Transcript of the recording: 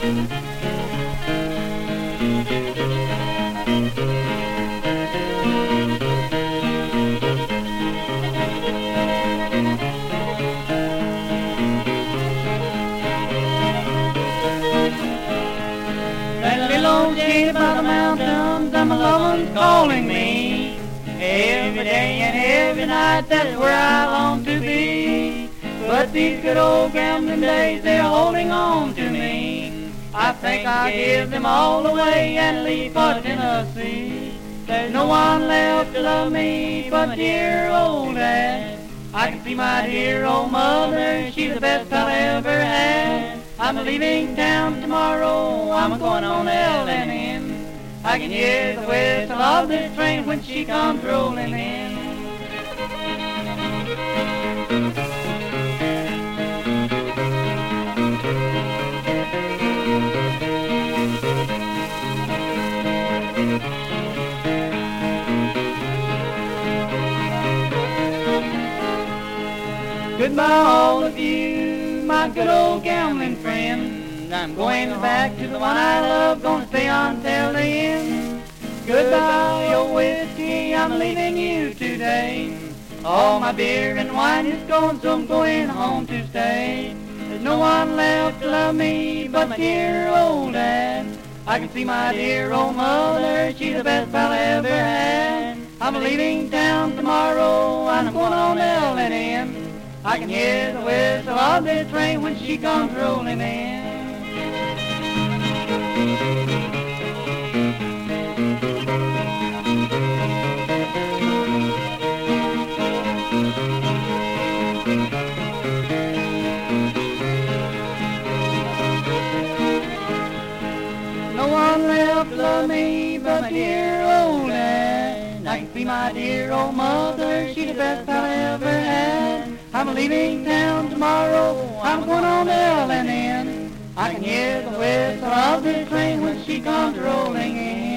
That little old shady by the mountains, and my lovin' calling me. Every day and every night, that's where I long to be. But these good old gambling days, they're holding on to me. I think I'll give them all away and leave for Tennessee. There's no one left to love me but dear old Dad. I can see my dear old mother, she's the best I ever had. I'm leaving town tomorrow, I'm going on L&N. I can hear the whistle of this train when she comes rolling in. Goodbye all of you, my good old gambling friend. I'm going back to the one I love, gonna stay until the end. Goodbye, old whiskey, I'm leaving you today. All my beer and wine is gone, so I'm going home to stay. There's no one left to love me but my dear old Dad. I can see my dear old mother, she's the best I'll ever had. I'm leaving town tomorrow, and I'm going on L&N. I can hear the whistle of the train when she comes rolling in. No one left to love me but my dear old Dad. I can see my dear old mother, she's the best I ever had. I'm leaving town tomorrow, I'm going on L&N. I can hear the whistle of the train when she comes rolling in.